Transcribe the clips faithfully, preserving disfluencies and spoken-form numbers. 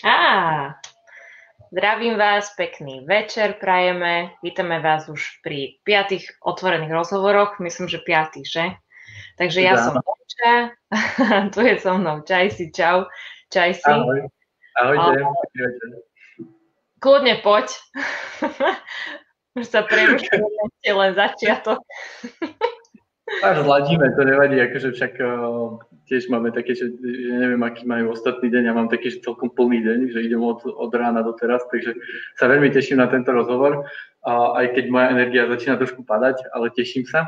Á, zdravím vás, pekný večer prajeme. Vítame vás už pri piatých otvorených rozhovoroch. Myslím, že piatý, že? Takže ja som Áno. Omča, tu je so mnou Čajsi, čau. Čajsi. Ahoj. Ahojte. Pekný večer. Kľudne poď. Už sa prerušujeme, ešte len začiatok. Až zladíme, to nevadí, akože však uh, tiež máme také, že, že neviem, aký majú ostatný deň, ja mám taký, že celkom plný deň, že idem od, od rána do teraz, takže sa veľmi teším na tento rozhovor, uh, aj keď moja energia začína trošku padať, ale teším sa.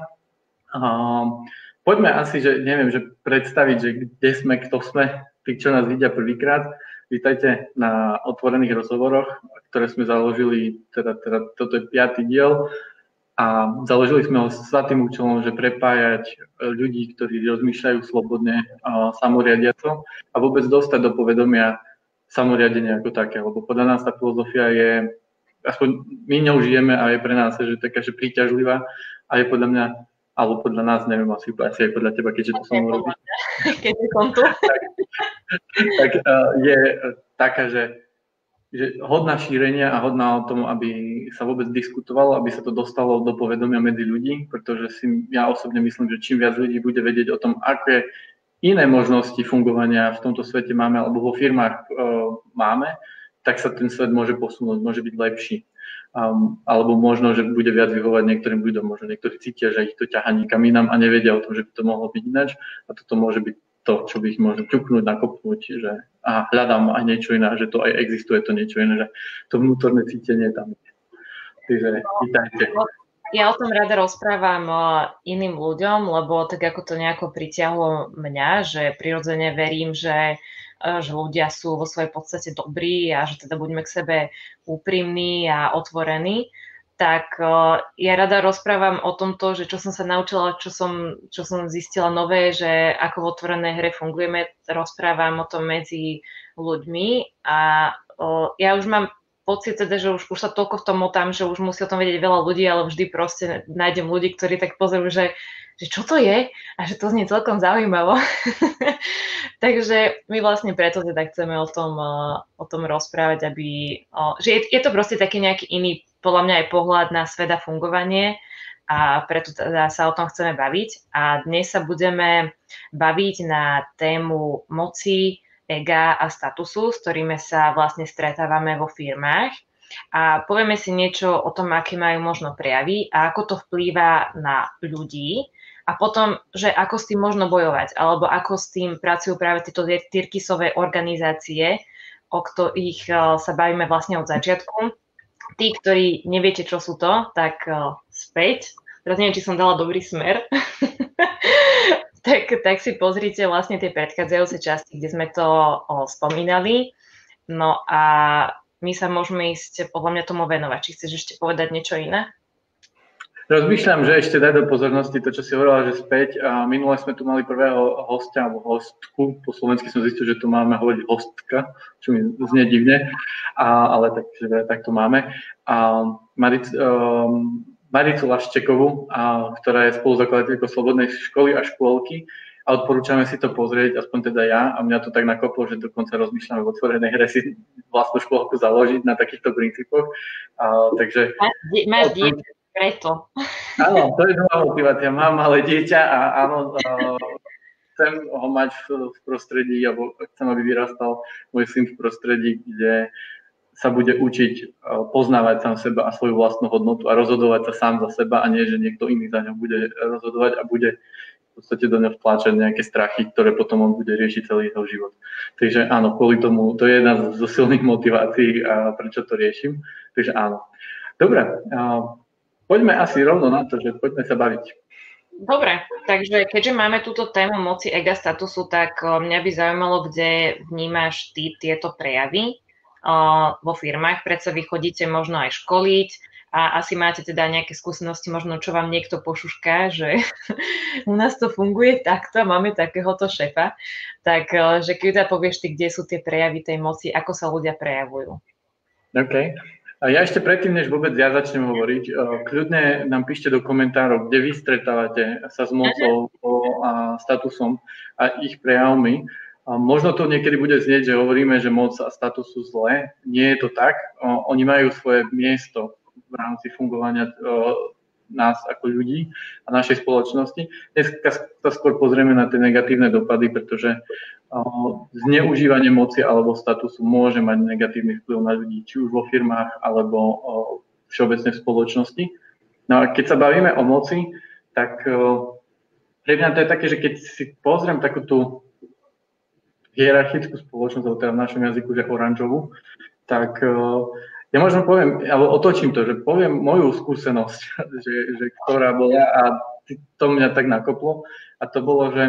Uh, poďme asi, že neviem, že predstaviť, že kde sme, kto sme, tí, čo nás vidia prvýkrát. Vítajte na otvorených rozhovoroch, ktoré sme založili, teda, teda toto je piaty diel a založili sme ho s tým účelom, že prepájať ľudí, ktorí rozmýšľajú slobodne a samoriadiaco a vôbec dostať do povedomia samoriadenie ako také, lebo podľa nás tá filozofia je, aspoň my ňou žijeme a je pre nás že taká, že príťažlivá a je podľa mňa, alebo podľa nás, neviem, asi, asi aj podľa teba, keďže to som robí. Keďže som tu. tak, tak uh, je taká, že, že hodná šírenia a hodná o tom, aby sa vôbec diskutovalo, aby sa to dostalo do povedomia medzi ľudí, pretože si ja osobne myslím, že čím viac ľudí bude vedieť o tom, aké iné možnosti fungovania v tomto svete máme alebo vo firmách uh, máme, tak sa ten svet môže posunúť, môže byť lepší. Um, alebo možno, že bude viac vyhovať niektorým ľuďom, možno niektorí cítia, že ich to ťahá niekam inám a nevedia o tom, že by to mohlo byť ináč a toto môže byť to, čo by ich možno ťuknúť, nakopnúť, že a hľadám aj niečo iné, že to aj existuje to niečo iné, že to vnútorné cítenie tam je. Takže vítajte. Ja o tom rada rozprávam iným ľuďom, lebo tak ako to nejako pritiahlo mňa, že prirodzene verím, že že ľudia sú vo svojej podstate dobrí a že teda buďme k sebe úprimní a otvorení, tak ja rada rozprávam o tomto, že čo som sa naučila, čo som, čo som zistila nové, že ako v otvorenej hre fungujeme, rozprávam o tom medzi ľuďmi a ja už mám pocit teda, že už, už sa toľko v tom motám, že už musí o tom vedieť veľa ľudí, ale vždy proste nájdem ľudí, ktorí tak pozorujú, že, že čo to je a že to znie celkom zaujímavo. Takže my vlastne preto teda chceme o tom, o tom rozprávať, aby, že je, je to proste taký nejaký iný, podľa mňa aj pohľad na svet a fungovanie a preto teda sa o tom chceme baviť. A dnes sa budeme baviť na tému moci, ega a statusu, s ktorými sa vlastne stretávame vo firmách. A povieme si niečo o tom, aké majú možno prejavy a ako to vplýva na ľudí. A potom, že ako s tým možno bojovať, alebo ako s tým pracujú práve tieto tyrkysové organizácie, o ktorých sa bavíme vlastne od začiatku. Tí, ktorí neviete, čo sú to, tak späť. Teraz neviem, či som dala dobrý smer. tak, tak si pozrite vlastne tie predchádzajúce časti, kde sme to o, spomínali. No a my sa môžeme ísť podľa mňa tomu venovať. Či chceš ešte povedať niečo iné? Rozmýšľam, že ešte daj do pozornosti to, čo si hovorila, že späť. A minule sme tu mali prvého hostia, alebo hostku. Po slovensky som zistil, že tu máme hovoriť hostka, čo mi znie divne, a, ale tak, že, tak to máme. A Maric, um, Maricu Laščekovú, a, ktorá je spoluzakladateľkou Slobodnej školy a škôlky. A odporúčame si to pozrieť, aspoň teda ja. A mňa to tak nakoplo, že dokonca rozmýšľame v otvorenej hre si vlastnú škôlku založiť na takýchto princípoch. A, takže... Máš dieťa, preto. Áno, to je nová motivácia. Mám malé dieťa a áno, uh, chcem ho mať v, v prostredí, alebo chcem, aby vyrastal môj syn v prostredí, kde sa bude učiť uh, poznávať sám seba a svoju vlastnú hodnotu a rozhodovať sa sám za seba a nie, že niekto iný za ňo bude rozhodovať a bude v podstate do ňa vtláčať nejaké strachy, ktoré potom on bude riešiť celý jeho život. Takže áno, kvôli tomu, to je jedna zo silných motivácií, a prečo to riešim. Takže áno. Dobre, uh, poďme asi rovno na to, že poďme sa baviť. Dobre, takže keďže máme túto tému moci, ega, statusu, tak mňa by zaujímalo, kde vnímaš ty tieto prejavy uh, vo firmách. Predsa vy chodíte možno aj školiť a asi máte teda nejaké skúsenosti, možno čo vám niekto pošušká, že u nás to funguje takto, máme takéhoto šéfa. Tak, uh, že keď teda povieš ty, kde sú tie prejavy tej moci, ako sa ľudia prejavujú. OK. A ja ešte predtým, než vôbec ja začnem hovoriť, kľudne nám píšte do komentárov, kde vy stretávate sa s mocou a statusom a ich prejavmi. A možno to niekedy bude znieť, že hovoríme, že moc a status sú zlé. Nie je to tak. O, oni majú svoje miesto v rámci fungovania o, nás ako ľudí a našej spoločnosti. Dnes sa skôr pozrieme na tie negatívne dopady, pretože o, zneužívanie moci alebo statusu môže mať negatívny vplyv na ľudí, či už vo firmách alebo o, všeobecne v spoločnosti. No a keď sa bavíme o moci, tak o, pre mňa to je také, že keď si pozriem takú tú hierarchickú spoločnosť, alebo teda v našom jazyku, že oranžovú, tak o, ja možno poviem, alebo otočím to, že poviem moju skúsenosť, že, že ktorá bola a to mňa tak nakoplo a to bolo, že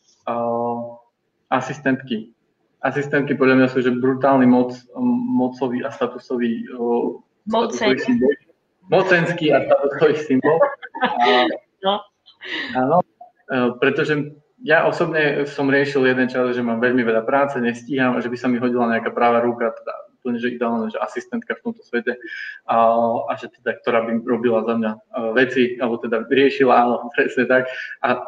uh, asistentky. Asistentky podľa mňa sú že brutálny moc, mocový a statusový, uh, statusový symbol. Mocenský a statusový symbol. A, no. Áno, uh, pretože ja osobne som riešil jeden čas, že mám veľmi veľa práce, nestíham a že by sa mi hodila nejaká práva ruka, teda úplne, že ideálne, že asistentka v tomto svete a, a že teda, ktorá by robila za mňa veci, alebo teda riešila, áno, presne tak. A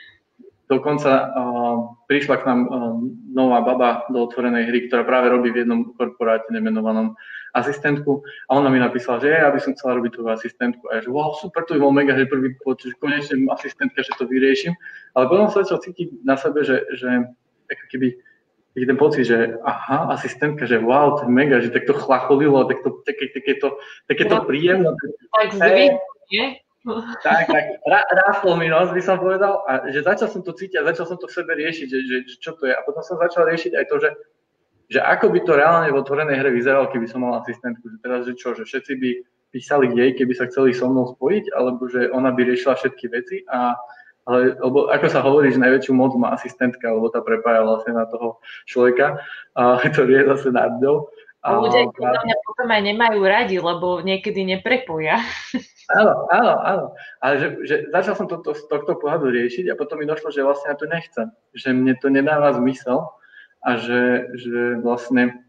dokonca uh, prišla k nám uh, nová baba do otvorenej hry, ktorá práve robí v jednom korporáte nemenovanom asistentku a ona mi napísala, že ja by som chcela robiť tú asistentku a ja že wow, super, to by bol mega, že prvý pocit, že konečne asistentka, že to vyriešim, ale potom som začal cítiť na sebe, že, že ako keby ten pocit, že aha, asistentka, že wow, to je mega, že tak to chlacholilo, tak to, také, také to, také to príjemné. Tak zvykne, nie? Tak, tak, rástol mi nos, by som povedal, a že začal som to cítiť a začal som to v sebe riešiť, že, že, že čo to je. A potom som začal riešiť aj to, že, že ako by to reálne v otvorenej hre vyzeralo, keby som mal asistentku. Že teraz, že čo, že všetci by písali jej, keby sa chceli so mnou spojiť, alebo že ona by riešila všetky veci a ale, lebo ako sa hovorí, že najväčšiu moc má asistentka, lebo tá prepája vlastne na toho človeka, a, ktorý je zase nad ňou. A ľudia podľa mňa potom aj nemajú radi, lebo niekedy neprepoja. Áno, áno, áno. Ale že, že začal som toto z tohto pohľadu riešiť a potom mi došlo, že vlastne ja to nechcem. Že mne to nedáva zmysel a že, že vlastne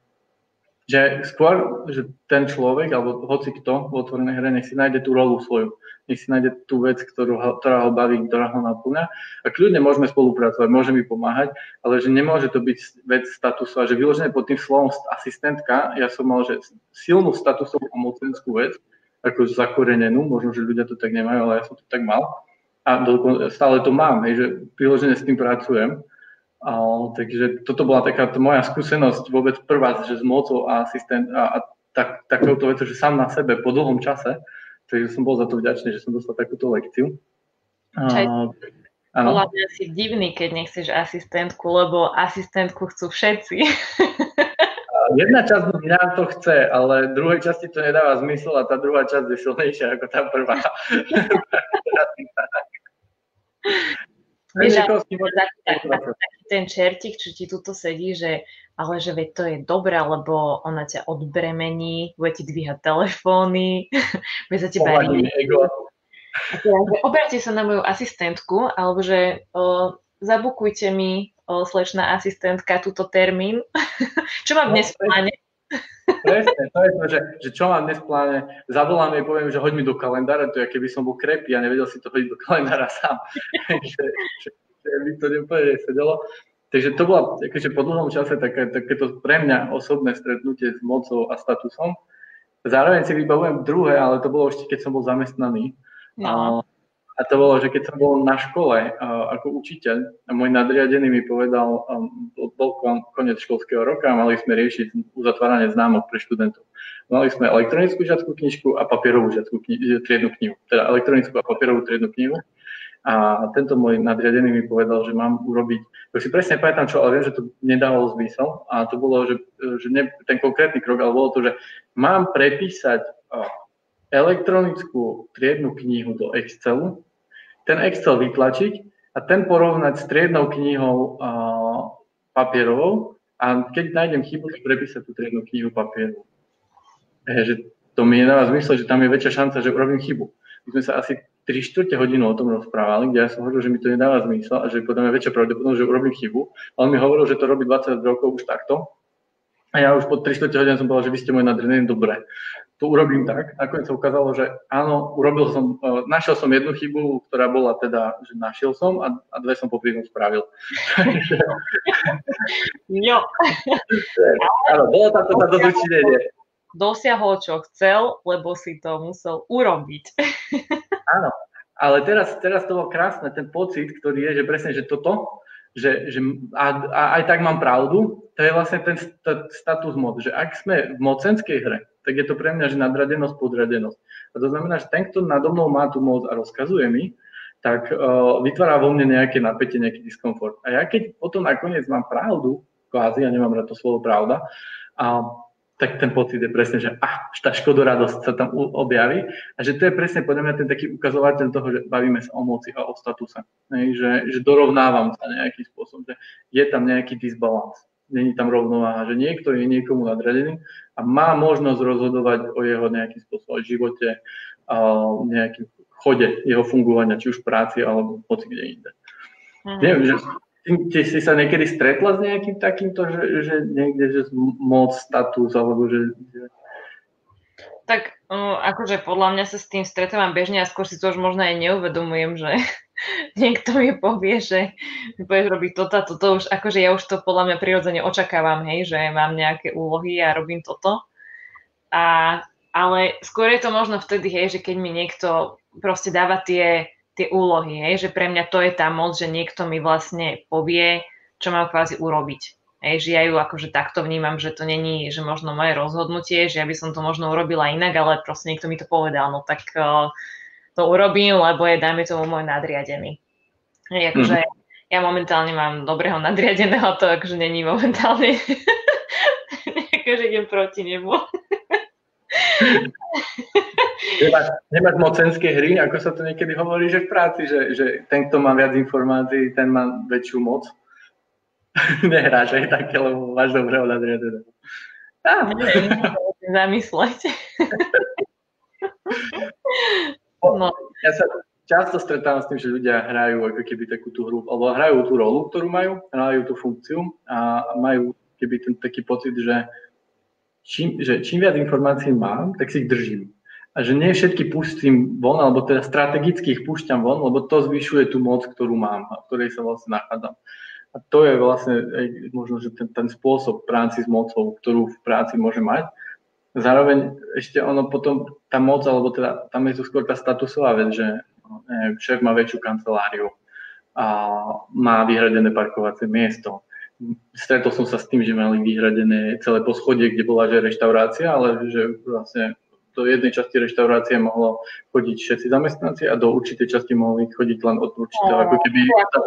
že skôr, že ten človek, alebo hoci kto v otvorenej hre, nech si nájde tú rolu svoju. Nech si nájde tú vec, ktorú, ktorá ho baví, ktorá ho naplňa. A kľudne môžeme spolupracovať, môže mi pomáhať, ale že nemôže to byť vec statusu. A že vyložené pod tým slovom asistentka, ja som mal, že silnú statusovú a mocenskú vec, ako zakorenenú, možno, že ľudia to tak nemajú, ale ja som to tak mal. A do, stále to mám, hej, že vyložené s tým pracujem. A, takže toto bola taká moja skúsenosť vôbec prvá, že s mocou a asistent a, a tak, takouto vecou, že sám na sebe po dlhom čase, takže som bol za to vďačný, že som dostal takúto lekciu. Čo podľa mňa si divný, keď nechceš asistentku, lebo asistentku chcú všetci. Jedna časť mňa to chce, ale druhej časti to nedáva zmysel a tá druhá časť je silnejšia ako tá prvá. Vieš, taký ten čertík, čo ti tuto sedí, že ale že veď to je dobré, lebo ona ťa odbremení, bude ti dvíhať telefóny, bude za teba riešiť. Obráťte sa na moju asistentku, alebo že o, zabukujte mi, o, slečná asistentka, túto termín. Čo mám dnes v pláne? Presne, to je to, že, že čo mám dnes v pláne. Zavolám jej, poviem, že hoď mi do kalendára, to je, keby som bol krepý a nevedel si to hodiť do kalendára sám. že, že, že by to nepovedne sedelo. Takže to bolo akože po dlhom čase také, takéto pre mňa osobné stretnutie s mocou a statusom. Zároveň si vybavujem druhé, ale to bolo ešte, keď som bol zamestnaný. No. A to bolo, že keď som bol na škole uh, ako učiteľ, a môj nadriadený mi povedal, um, bol koniec školského roka a mali sme riešiť uzatváranie známok pre študentov. Mali sme elektronickú žiackú knižku a papierovú žiackú kni- triednu knihu. Teda elektronickú a papierovú triednu knihu. A tento môj nadriadený mi povedal, že mám urobiť, to si presne pamätám čo, ale viem, že to nedávalo zmysel. A to bolo, že, že ne, ten konkrétny krok, ale bolo to, že mám prepísať uh, elektronickú triednu knihu do Excelu, ten Excel vytlačiť a ten porovnať s triednou knihou uh, papierovou a keď nájdem chybu, tak prepísať tú triednu knihu papierovou. E, že to mi nedáva zmysel, že tam je väčšia šanca, že urobím chybu. My sme sa asi tri štvrte hodinu o tom rozprávali, kde ja som hovoril, že mi to nedáva zmysel a že potom je väčšia pravdepodobnosť, že urobím chybu. A on mi hovoril, že to robí dvadsať rokov už takto. A ja už po tri štvrte hodiny som povedal, že vy ste môj nadriadený, dobre. to urobím tak. Nakoniec sa ukázalo, že áno, urobil som, uh, našiel som jednu chybu, ktorá bola teda, že našiel som a, a dve som popri tom spravil. Jo. Áno, bolo tam to táto zúčinenie. Dosiahol, čo chcel, lebo si to musel urobiť. Áno, ale teraz, teraz to bolo krásne, ten pocit, ktorý je, že presne, že toto, že, že a, a aj tak mám pravdu, to je vlastne ten st- status moc, že ak sme v mocenskej hre, tak je to pre mňa, že nadradenosť, podраdenosť. A to znamená, že ten, kto nado mnou má tú moc a rozkazuje mi, tak uh, vytvára vo mne nejaké napätie, nejaký diskomfort. A ja keď potom nakoniec mám pravdu, kvázi, ja nemám rád to slovo pravda, a tak ten pocit je presne, že ah, tá škodoradosť sa tam objaví a že to je presne podľa mňa ten taký ukazovateľ toho, že bavíme sa o moci a o statuse. Hej, že, že dorovnávam sa nejakým spôsobom, že je tam nejaký disbalans, není tam rovnováha, že niekto je niekomu nadradený a má možnosť rozhodovať o jeho nejakým spôsobom živote, o nejakým chode jeho fungovania, či už v práci alebo hoci kde inde. Mm. Neviem, že ty si sa niekedy stretla s nejakým takýmto, že, že niekde, že moc, status, alebo že... Tak um, akože podľa mňa sa s tým stretávam bežne a skôr si to už možno aj neuvedomujem, že niekto mi povie, že mi budeš robiť toto a toto, už akože ja už to podľa mňa prirodzene očakávam, hej, že mám nejaké úlohy a robím toto. A, ale skôr je to možno vtedy, hej, že keď mi niekto proste dáva tie tie úlohy, hej, že pre mňa to je tá moc, že niekto mi vlastne povie, čo mám kvázi urobiť. Hej, že ja ju akože takto vnímam, že to není, že možno moje rozhodnutie, že ja by som to možno urobila inak, ale proste niekto mi to povedal, no tak uh, to urobím, lebo je, dajme tomu, môj nadriadený. Hej, akože mm. ja momentálne mám dobrého nadriadeného, to akože není momentálne akože idem proti nemu. Nemáš, nemáš mocenské hry, ako sa to niekedy hovorí, že v práci, že, že ten, kto má viac informácií, ten má väčšiu moc. Nehráš aj také, lebo máš dobrého nadriadeného. Ah. Zamysleť. No. Ja sa často stretávam s tým, že ľudia hrajú ako keby takú tú hru, alebo hrajú tú rolu, ktorú majú, hrajú tú funkciu a majú keby ten taký pocit, že čím, že čím viac informácií mám, tak si ich držím. A že nie všetky pustím von, alebo teda strategicky ich púšťam von, lebo to zvyšuje tú moc, ktorú mám a v ktorej sa vlastne nachádzam. A to je vlastne aj možno, že ten, ten spôsob práci s mocou, ktorú v práci môže mať. Zároveň ešte ono potom, tá moc, alebo teda tam je to skôr tá statusová vec, že neviem, šéf má väčšiu kanceláriu a má vyhradené parkovacie miesto. Stretol som sa s tým, že mali vyhradené celé poschodie, kde bola že reštaurácia, ale že vlastne do jednej časti reštaurácie mohlo chodiť všetci zamestnanci a do určitej časti mohli chodiť len od určitého, ako keby...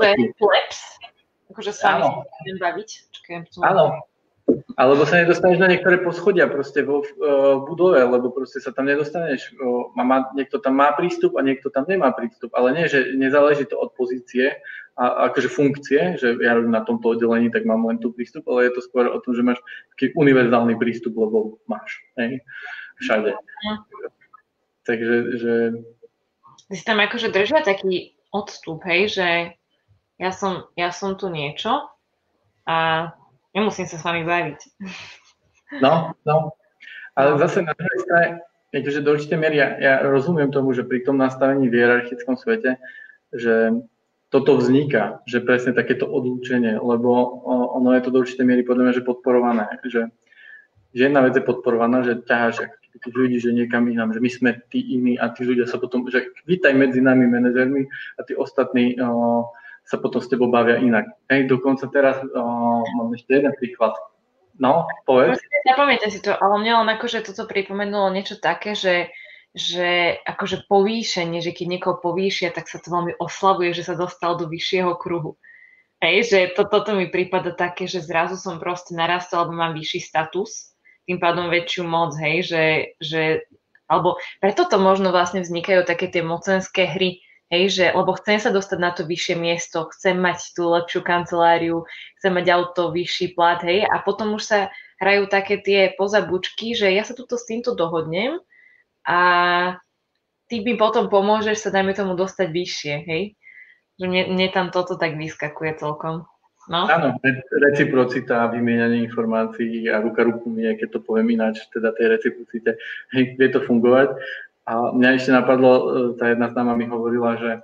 Akože s vami sa budem baviť. Áno. Alebo sa nedostaneš na niektoré poschodia proste vo uh, budove, lebo proste sa tam nedostaneš. Uh, má, niekto tam má prístup a niekto tam nemá prístup. Ale nie, že nezáleží to od pozície a akože funkcie, že ja robím na tomto oddelení, tak mám len tu prístup, ale je to skôr o tom, že máš taký univerzálny prístup, lebo máš. Hej? Všade. Mm. Takže, že... Ty si tam akože držia taký odstup, hej, že ja som, ja som tu niečo a nemusím sa s vami baviť. No, no. Ale zase na druhej strane, že do určitej miery ja, ja rozumiem tomu, že pri tom nastavení v hierarchickom svete, že toto vzniká, že presne takéto odlúčenie, lebo ono je to do určitej miery podľa mňa, že podporované, že, že jedna vec je podporovaná, že ťaháš tých ľudí, že niekam inám, že my sme tí iní a tí ľudia sa potom, že vítaj medzi nami manažermi a tí ostatní o, sa potom s tebou bavia inak. Hej, dokonca teraz o, mám ešte jeden príklad. No, povedz. Nepamätám si to, ale mne len akože toto pripomenulo niečo také, že, že akože povýšenie, že keď niekoho povýšia, tak sa to veľmi oslavuje, že sa dostal do vyššieho kruhu. Hej, že to, toto mi prípada také, že zrazu som proste narastol, alebo mám vyšší status, tým pádom väčšiu moc, hej, že, že alebo preto to možno vlastne vznikajú také tie mocenské hry, hej, že, lebo chcem sa dostať na to vyššie miesto, chcem mať tú lepšiu kanceláriu, chcem mať auto, vyšší plat, hej, a potom už sa hrajú také tie pozabučky, že ja sa tuto s týmto dohodnem a ty mi potom pomôžeš sa, dajme tomu, dostať vyššie, hej. Že mne, mne tam toto tak vyskakuje celkom. No. Áno, reciprocita, vymieňanie informácií a ruka ruku mie, keď to poviem ináč, teda tej reciprocite, hej, vie to fungovať. A mňa ešte napadlo, tá jedna známa mi hovorila, že,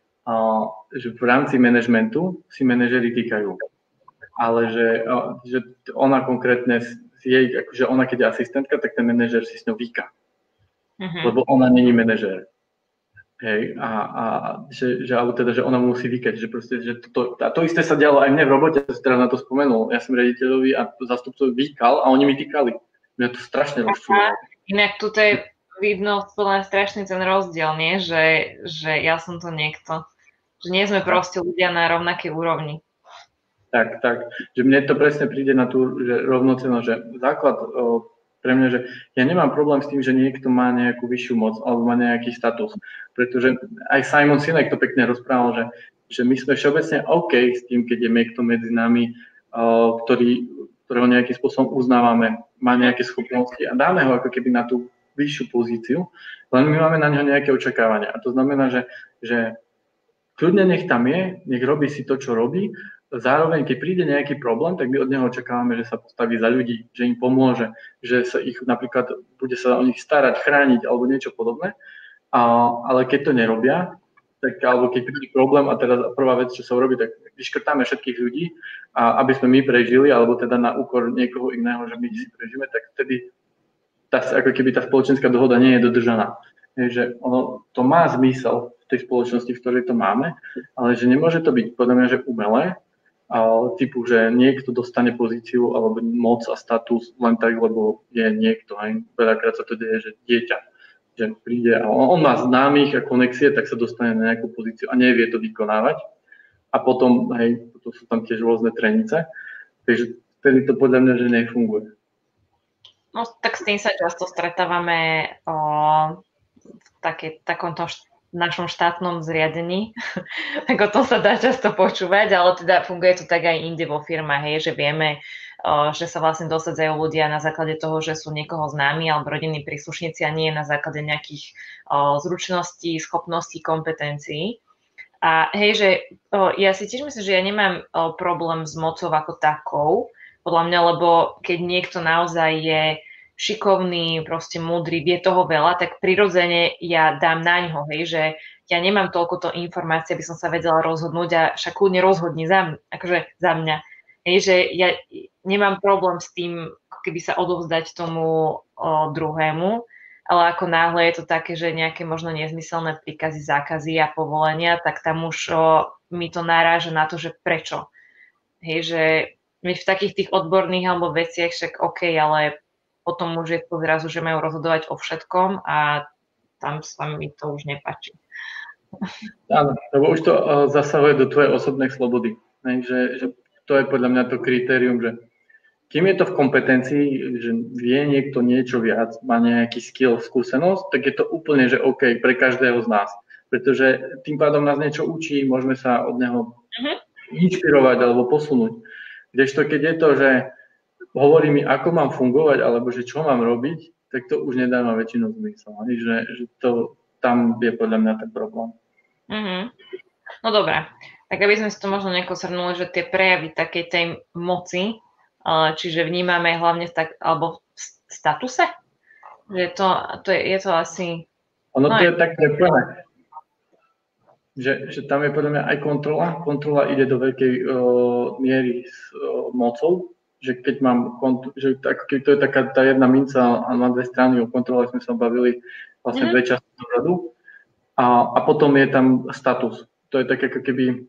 a, že v rámci manažmentu si manažeri týkajú. Ale že, a, že ona konkrétne, jej, akože ona keď je asistentka, tak ten manažer si s ňou výka. Uh-huh. Lebo ona není manažer. Hej, a, a že, že, alebo teda, že ona musí vykať, že proste, že to, a to isté sa dialo aj mne v robote, ja si teraz na to spomenul, ja som riaditeľovi a zastupcovi vykal a oni mi týkali. Mňa to strašne rozčúvalo. Inak tu je vidno strašný ten rozdiel, nie? Že, že ja som to niekto, že nie sme proste ľudia na rovnakej úrovni. Tak, tak, že mne to presne príde na tú že rovnocennosť, že základ o, pre mňa, že ja nemám problém s tým, že niekto má nejakú vyššiu moc alebo má nejaký status. Pretože aj Simon Sinek to pekne rozprával, že, že my sme všeobecne OK s tým, keď je niekto medzi nami, uh, ktorý, ktorého nejakým spôsobom uznávame, má nejaké schopnosti a dáme ho ako keby na tú vyššiu pozíciu, len my máme na neho nejaké očakávania. A to znamená, že, že kľudne nech tam je, nech robí si to, čo robí. Zároveň, keď príde nejaký problém, tak my od neho očakávame, že sa postaví za ľudí, že im pomôže, že sa ich napríklad bude sa o nich starať, chrániť alebo niečo podobné. A, ale keď to nerobia, tak, alebo keď príde problém a teda prvá vec, čo sa urobí, tak vyškrtáme všetkých ľudí, a aby sme my prežili, alebo teda na úkor niekoho iného, že my si prežijeme, tak vtedy tá, ako keby tá spoločenská dohoda nie je dodržaná. Je, že ono, to má zmysel v tej spoločnosti, v ktorej to máme, ale že nemôže to byť podľa mňa, že umelé, a typu, že niekto dostane pozíciu alebo moc a status len tak, lebo je niekto. Aj veľakrát sa to deje, že dieťa, že príde a on, on má známych a konexie, tak sa dostane na nejakú pozíciu a nevie to vykonávať. A potom, hej, potom sú tam tiež rôzne trenice. Takže vtedy to podľa mňa, že nefunguje. No tak s tým sa často stretávame o, v také, takomto št- našom štátnom zriadení, tak o tom sa dá často počúvať, ale teda funguje to tak aj inde vo firmách, hej, že vieme, o, že sa vlastne dosadzajú ľudia na základe toho, že sú niekoho známi alebo rodinní príslušníci a nie na základe nejakých o, zručností, schopností, kompetencií. A hej, že o, ja si tiež myslím, že ja nemám o, problém s mocou ako takou, podľa mňa, lebo keď niekto naozaj je šikovný, proste múdry, vie toho veľa, tak prirodzene ja dám na ňo, hej, že ja nemám toľko to informácie, aby som sa vedela rozhodnúť a však kľudne rozhodni za mňa, akože za mňa. Hej, že ja nemám problém s tým, keby sa odovzdať tomu o, druhému, ale ako náhle je to také, že nejaké možno nezmyselné príkazy, zákazy a povolenia, tak tam už o, mi to naráža na to, že prečo. Hej, že my v takých tých odborných alebo veciach však OK, ale potom už je to zrazu, že majú rozhodovať o všetkom a tam sa mi to už nepáči. Áno, lebo už to uh, zasahuje do tvojej osobnej slobody. Ne? Že, že to je podľa mňa to kritérium, že kým je to v kompetencii, že vie niekto niečo viac, má nejaký skill, skúsenosť, tak je to úplne, že OK pre každého z nás. Pretože tým pádom nás niečo učí, môžeme sa od neho uh-huh. inšpirovať alebo posunúť. Kdežto keď je to, že hovorí mi, ako mám fungovať, alebo že čo mám robiť, tak to už nedáva väčšinu zmysel. Že, že to, tam je podľa mňa ten problém. Mm-hmm. No dobré, tak aby sme si to možno nejako shrnuli, že tie prejavy takej tej moci, čiže vnímame hlavne v tak, alebo v statuse, že to, to je, je to asi... Ono no to je tak prepojené, že, že tam je podľa mňa aj kontrola. Kontrola ide do veľkej uh, miery s uh, mocou, že keď mám, že tak, keď to je taká tá jedna minca a má dve strany, o kontrole sme sa bavili vlastne mm-hmm. dve časti dozadu. A, a potom je tam status. To je tak ako keby,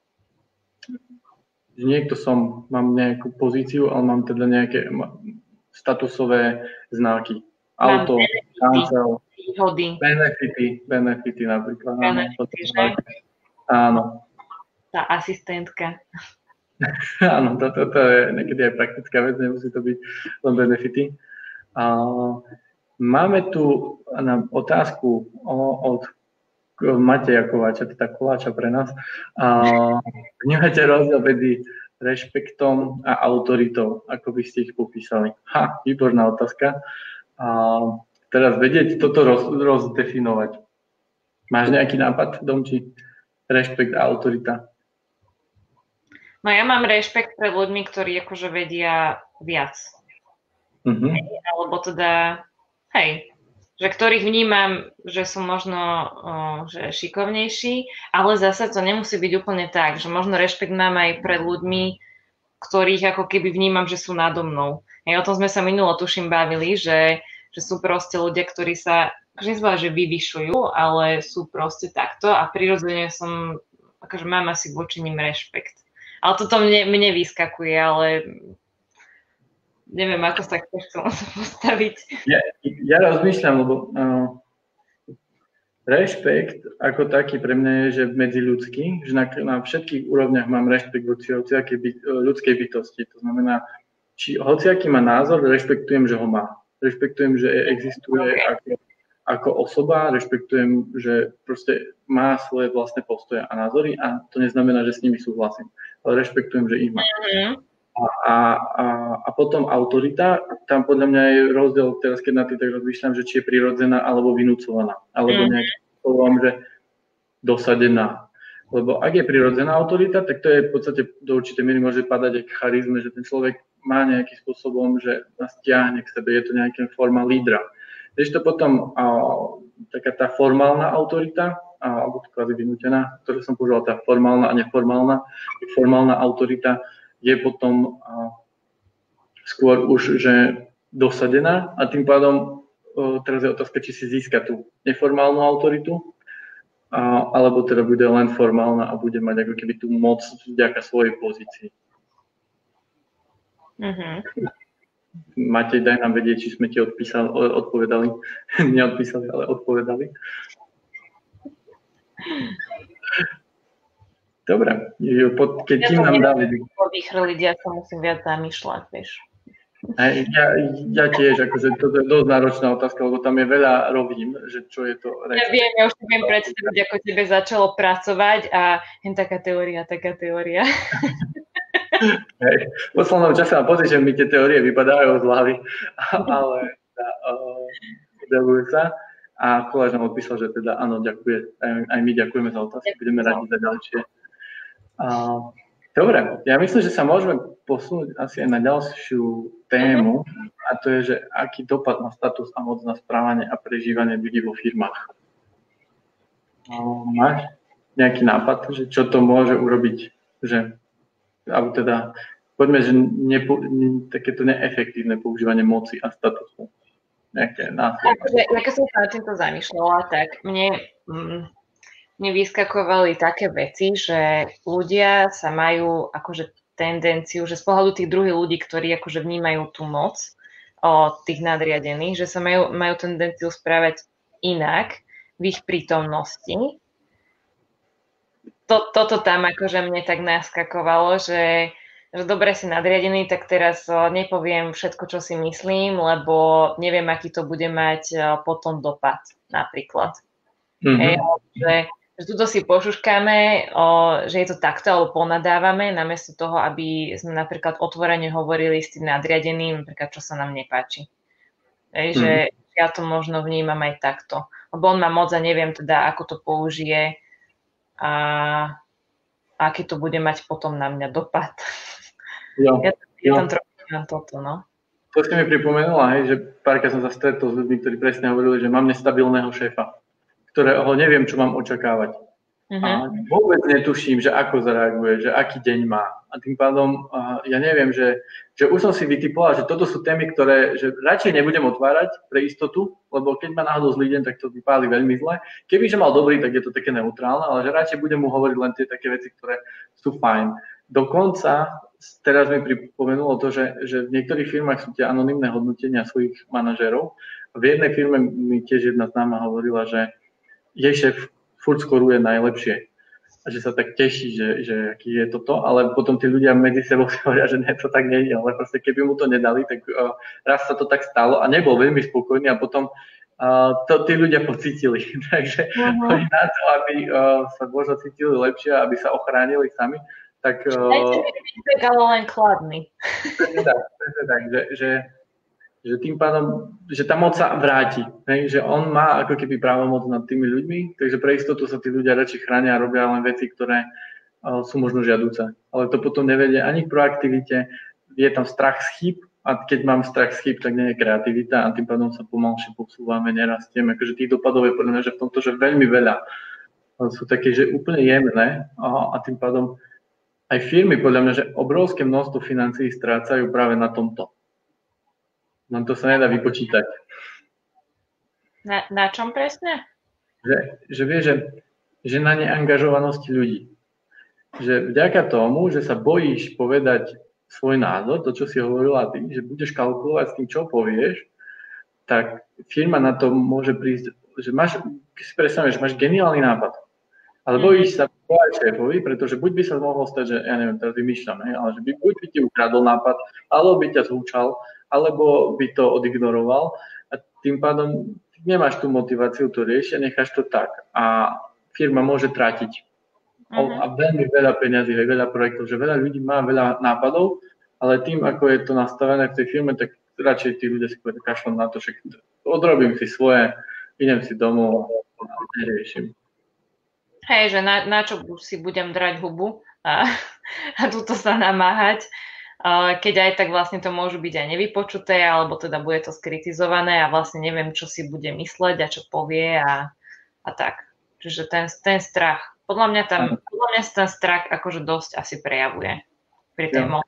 že niekto som, mám nejakú pozíciu, ale mám teda nejaké statusové znaky. Auto, kancel, benefity, benefity napríklad. Benefity, áno, áno. Tá asistentka. Áno, toto to, to je niekedy aj praktická vec, nemusí to byť len benefity. Uh, máme tu na otázku od Mateja Kováča, teda Koláča pre nás. Uh, vnímate rozdiel medzi rešpektom a autoritou, ako by ste ich popísali? Ha, výborná otázka. Uh, teraz vedieť toto roz, rozdefinovať. Máš nejaký nápad, Domči? Rešpekt a autorita. No ja mám rešpekt pred ľuďmi, ktorí akože vedia viac. Mm-hmm. Hej, alebo teda, hej, že ktorých vnímam, že sú možno o, že šikovnejší, ale zase to nemusí byť úplne tak, že možno rešpekt mám aj pred ľuďmi, ktorých ako keby vnímam, že sú nado mnou. Hej, o tom sme sa minulo tuším bavili, že, že sú proste ľudia, ktorí sa, akože nezvolá, že vyvyšujú, ale sú proste takto a prirodzene som, akože mám asi voči nim rešpekt. Ale toto mne, mne vyskakuje, ale neviem, ako sa chceš tomu postaviť. Ja, ja rozmýšľam, lebo uh, rešpekt ako taký pre mňa je, že medziľudský, že na, na všetkých úrovniach mám rešpekt voči hociakej byt, ľudskej bytosti. To znamená, či hociaký má názor, rešpektujem, že ho má. Rešpektujem, že existuje okay. ako, ako osoba, rešpektujem, že proste má svoje vlastné postoje a názory a to neznamená, že s nimi súhlasím. Ale rešpektujem, že ich má. Mm-hmm. A, a, a potom autorita, tam podľa mňa je rozdiel, teraz keď na tým tak rozmýšľam, že či je prirodzená alebo vynúcovaná, alebo nejakým spôsobom, že dosadená. Lebo ak je prirodzená autorita, tak to je v podstate do určitej miery môže padať aj k charizme, že ten človek má nejakým spôsobom, že nás ťahne k sebe, je to nejaká forma lídra. Když to potom a, taká tá formálna autorita, a, alebo kvázi vynútená, ktorú som používal, tá formálna a neformálna, formálna autorita je potom a, skôr už, že dosadená a tým pádom o, teraz je otázka, či si získa tú neformálnu autoritu, a, alebo teda bude len formálna a bude mať ako keby tú moc vďaka svojej pozícii. Mm-hmm. Matej, daj nám vedieť, či sme ti odpísali, odpovedali. Neodpísali, ale odpovedali. Dobre, keď ja tým nám dá vedieť. Vychrliť, ja sa musím viac zamýšľať, vieš. Ja, ja tiež, akože to je dosť náročná otázka, lebo tam je veľa rovím, že čo je to... Ja viem, ja už si viem predstaviť, ako tebe začalo pracovať a jen taká teória, taká teória. Hej. V poslednom čase mám pocit, že mi tie teórie vypadajú z hlavy, ale objavujú sa. A koláž nám odpísal, že teda áno, ďakuje. Aj, aj my ďakujeme za otázky, budeme radi za ďalšie. A, dobre, ja myslím, že sa môžeme posunúť asi aj na ďalšiu tému, a to je, že aký dopad má status a moc na správanie a prežívanie ľudí vo firmách. A, máš nejaký nápad, že čo to môže urobiť, že alebo teda, poďme, že nepo, ne, takéto neefektívne používanie moci a statusu. Nejaké následky. Ja keď som sa na týmto zamýšľala, tak mne, mm, mne vyskakovali také veci, že ľudia sa majú akože tendenciu, že z pohľadu tých druhých ľudí, ktorí akože vnímajú tú moc o tých nadriadených, že sa majú, majú tendenciu správať inak v ich prítomnosti. To, toto tam akože mne tak naskakovalo, že, že dobre si nadriadený, tak teraz nepoviem všetko, čo si myslím, lebo neviem, aký to bude mať potom dopad, napríklad. Mm-hmm. Hej, že, že tuto si pošuškáme, o, že je to takto, alebo ponadávame, namiesto toho, aby sme napríklad otvorene hovorili s tým nadriadeným, napríklad, čo sa nám nepáči. Hej, mm-hmm. Že ja to možno vnímam aj takto. Lebo on má moc a neviem teda, ako to použije, a aký to bude mať potom na mňa dopad. Jo, ja ja jo. tam trochu mám toto, no. To si mi pripomenula, hej, že párkrát som sa stretol s ľuďmi, ktorí presne hovorili, že mám nestabilného šéfa, ktorého neviem, čo mám očakávať. Uh-huh. A vôbec netuším, že ako zareaguje, že aký deň má. A tým pádom uh, ja neviem, že, že už som si vytipoval, že toto sú témy, ktoré že radšej nebudem otvárať pre istotu, lebo keď má náhodou zlý deň, tak to vypáli veľmi zle. Kebyže mal dobrý, tak je to také neutrálne, ale že radšej budem mu hovoriť len tie také veci, ktoré sú fajn. Dokonca teraz mi pripomenulo to, že, že v niektorých firmách sú tie anonymné hodnotenia svojich manažérov. V jednej firme mi tiež jedna známa hovorila, že jej šéf furt skoruje najlepšie. A že sa tak teší, že, že aký je toto, ale potom tí ľudia medzi sebou si hovoria, že ne, to tak nie je, ale proste keby mu to nedali, tak uh, raz sa to tak stalo a nebol veľmi spokojný a potom uh, to tí ľudia pocítili. Takže uh-huh. oni na to, aby uh, sa možno cítili lepšie, aby sa ochránili sami, tak... Uh, Dajte mi feedback, ale len kladný. To je tak, to je tak, že, že že tým pádom, že tá moc sa vráti, hej? Že on má ako keby právomoc nad tými ľuďmi, takže pre istotu sa tí ľudia radšej chránia a robia len veci, ktoré sú možno žiaduce. Ale to potom nevedie ani k proaktivite, je tam strach z chýb a keď mám strach z chýb, tak nie je kreativita a tým pádom sa pomalšie posúvame, nerastieme. Akože tých dopadov je podľa mňa, že v tomto, že veľmi veľa. Sú také, že úplne jemné a, a tým pádom aj firmy podľa mňa, že obrovské množstvo financií strácajú práve na tomto. No to sa nedá vypočítať. Na, na čom presne? Že, že vie, že, že na neangažovanosti ľudí. Že vďaka tomu, že sa bojíš povedať svoj názor, to, čo si hovorila ty, že budeš kalkulovať s tým, čo povieš, tak firma na to môže prísť, že máš, si predstavíš, že máš geniálny nápad, ale bojíš sa povedať šéfovi, pretože buď by sa mohlo stať, že ja neviem, teraz vymýšľam, ale že by, buď by ti ukradol nápad, alebo by ťa zhúčal, alebo by to odignoroval a tým pádom nemáš tú motiváciu to riešiť a necháš to tak a firma môže trátiť. A veľmi veľa peňazí, veľa projektov, že veľa ľudí má veľa nápadov, ale tým, ako je to nastavené v tej firme, tak radšej tí ľudia si povedia, kašľam na to, že odrobím si svoje, idem si domov a neriešim. Hej, že na, na čo si budem drať hubu a, a túto sa namáhať, keď aj tak vlastne to môžu byť aj nevypočuté, alebo teda bude to skritizované a vlastne neviem, čo si bude mysleť a čo povie a, a tak. Čiže ten, ten strach. Podľa mňa, tam, podľa mňa ten strach akože dosť asi prejavuje pri tej moci.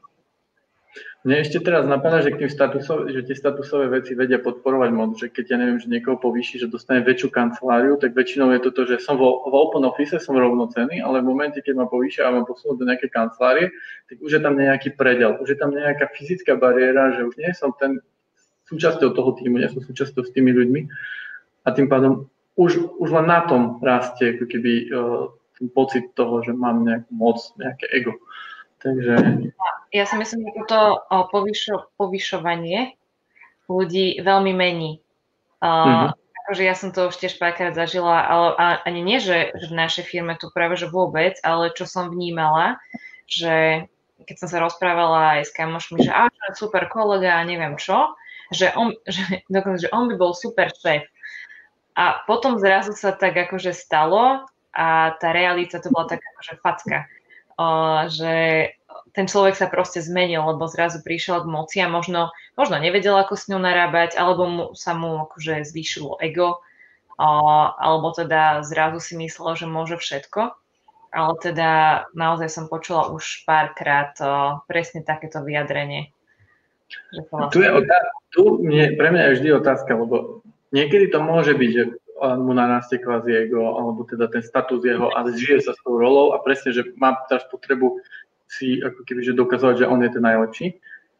Mne ešte teraz napadá, že, k tým statusov, že tie statusové veci vedia podporovať moc, že keď ja neviem, že niekoho povýši, že dostane väčšiu kanceláriu, tak väčšinou je to to, že som vo, v open office, som rovnocenný, ale v momente, keď ma povýšia a ma posunú do nejakej kancelárie, tak už je tam nejaký predel, už je tam nejaká fyzická bariéra, že už nie som ten súčasťou toho týmu, nie som súčasťou s tými ľuďmi a tým pádom už, už len na tom rastie ako keby uh, ten pocit toho, že mám nejakú moc, nejaké ego. Takže... Ja si myslím, že toto povyšo, povyšovanie ľudí veľmi mení. Uh, mm-hmm. Akože ja som to už tiež párkrát zažila, ale ani nie, že v našej firme to práve že vôbec, ale čo som vnímala, že keď som sa rozprávala aj s kamošmi, že á, super kolega a neviem čo, že on, že, dokonca, že on by bol super šéf. A potom zrazu sa tak akože stalo a tá realita to bola taká akože facka. Uh, že ten človek sa proste zmenil, lebo zrazu prišiel k moci a možno, možno nevedel, ako s ňou narábať, alebo mu, sa mu akože zvýšilo ego, uh, alebo teda zrazu si myslel, že môže všetko. Ale teda naozaj som počula už párkrát uh, presne takéto vyjadrenie. Že vlastne... Tu je otázka, tu mne, pre mňa je vždy otázka, lebo niekedy to môže byť, že mu narastie kvázi ego, alebo teda ten status jeho a žije sa s tou rolou a presne, že má teraz potrebu si ako keby že dokazovať, že on je ten najlepší.